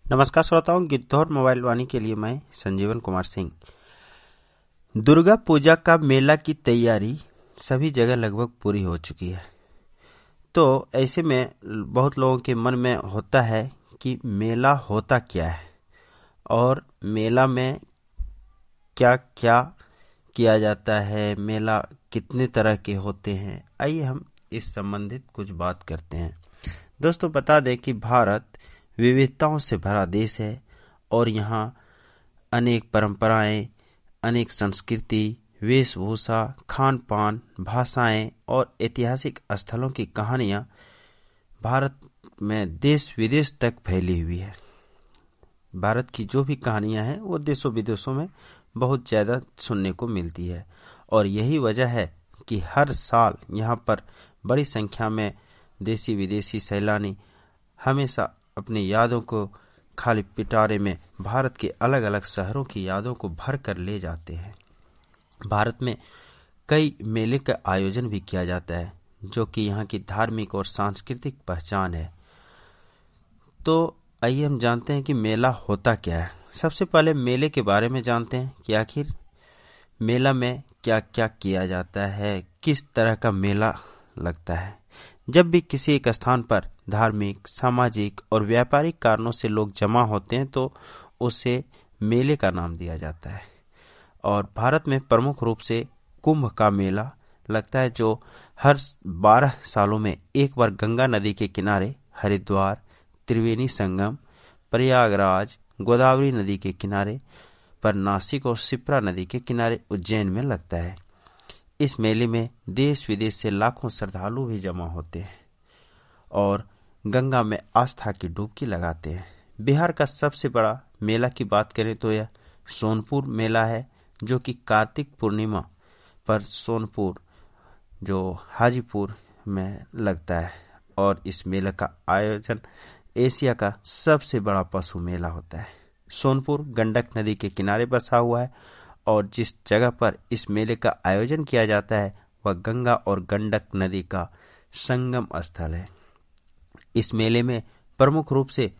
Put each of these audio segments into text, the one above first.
नमस्कार श्रोताओं, गिद्धौर मोबाइल वाणी के लिए मैं संजीवन कुमार सिंह। दुर्गा पूजा का मेला की तैयारी सभी जगह लगभग पूरी हो चुकी है। तो ऐसे में बहुत लोगों के मन में होता है कि मेला होता क्या है और मेला में क्या क्या किया जाता है, मेला कितने तरह के होते हैं। आइए हम इस संबंधित कुछ बात करते हैं। दोस्तों, बता दें कि भारत विविधताओं से भरा देश है और यहाँ अनेक परंपराएं, अनेक संस्कृति, वेशभूषा, खान पान, भाषाएं और ऐतिहासिक स्थलों की कहानियां भारत में देश विदेश तक फैली हुई है। भारत की जो भी कहानियां हैं वो देशों विदेशों में बहुत ज़्यादा सुनने को मिलती है और यही वजह है कि हर साल यहाँ पर बड़ी संख्या में देशी विदेशी सैलानी हमेशा अपनी यादों को खाली पिटारे में भारत के अलग अलग शहरों की यादों को भर कर ले जाते हैं। भारत में कई मेले का आयोजन भी किया जाता है जो कि यहाँ की धार्मिक और सांस्कृतिक पहचान है। तो आइए हम जानते हैं कि मेला होता क्या है। सबसे पहले मेले के बारे में जानते हैं कि आखिर मेला में क्या क्या किया जाता है, किस तरह का मेला लगता है। जब भी किसी एक स्थान पर धार्मिक, सामाजिक और व्यापारिक कारणों से लोग जमा होते हैं तो उसे मेले का नाम दिया जाता है। और भारत में प्रमुख रूप से कुंभ का मेला लगता है जो हर 12 सालों में एक बार गंगा नदी के किनारे हरिद्वार, त्रिवेणी संगम, प्रयागराज, गोदावरी नदी के किनारे पर नासिक और शिप्रा नदी के किनारे उज्जैन में लगता है। इस मेले में देश विदेश से लाखों श्रद्धालु भी जमा होते हैं और गंगा में आस्था की डुबकी लगाते हैं। बिहार का सबसे बड़ा मेला की बात करें तो यह सोनपुर मेला है जो कि कार्तिक पूर्णिमा पर सोनपुर जो हाजीपुर में लगता है। और इस मेले का आयोजन एशिया का सबसे बड़ा पशु मेला होता है। सोनपुर गंडक नदी के किनारे बसा हुआ है और जिस जगह पर इस मेले का आयोजन किया जाता है वह गंगा और गंडक नदी का संगम स्थल है। इस मेले में प्रमुख रूप से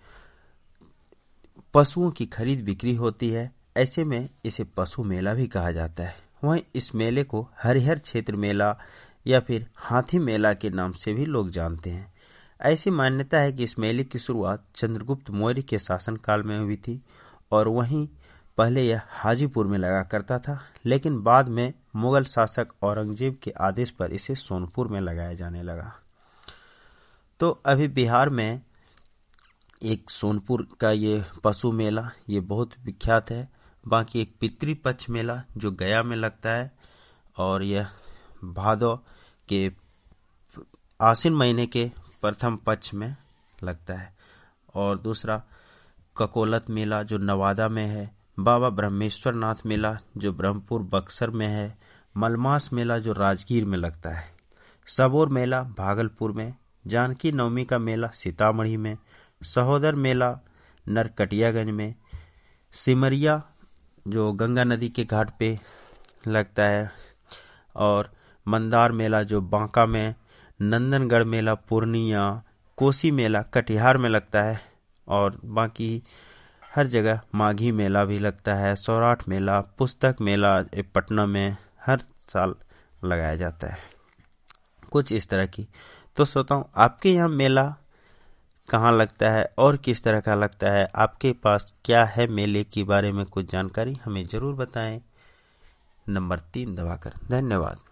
पशुओं की खरीद बिक्री होती है, ऐसे में इसे पशु मेला भी कहा जाता है। वहीं इस मेले को हरिहर क्षेत्र मेला या फिर हाथी मेला के नाम से भी लोग जानते हैं। ऐसी मान्यता है कि इस मेले की शुरुआत चंद्रगुप्त मौर्य के शासनकाल में हुई थी और वहीं पहले यह हाजीपुर में लगा करता था, लेकिन बाद में मुगल शासक औरंगजेब के आदेश पर इसे सोनपुर में लगाया जाने लगा। तो अभी बिहार में एक सोनपुर का ये पशु मेला ये बहुत विख्यात है। बाकी एक पितृपक्ष मेला जो गया में लगता है और यह भादौ के आश्विन महीने के प्रथम पक्ष में लगता है। और दूसरा ककोलत मेला जो नवादा में है, बाबा ब्रह्मेश्वर नाथ मेला जो ब्रह्मपुर बक्सर में है, मलमास मेला जो राजगीर में लगता है, सबोर मेला भागलपुर में, जानकी नवमी का मेला सीतामढ़ी में, सहोदर मेला नरकटियागंज में, सिमरिया जो गंगा नदी के घाट पे लगता है और मंदार मेला जो बांका में, नंदनगढ़ मेला पूर्णिया, कोसी मेला कटिहार में लगता है और बाकी हर जगह माघी मेला भी लगता है। सौराठ मेला, पुस्तक मेला पटना में हर साल लगाया जाता है। कुछ इस तरह की। तो सोचता हूँ आपके यहाँ मेला कहाँ लगता है और किस तरह का लगता है, आपके पास क्या है मेले के बारे में कुछ जानकारी हमें जरूर बताएं। नंबर 3 दबाकर। धन्यवाद।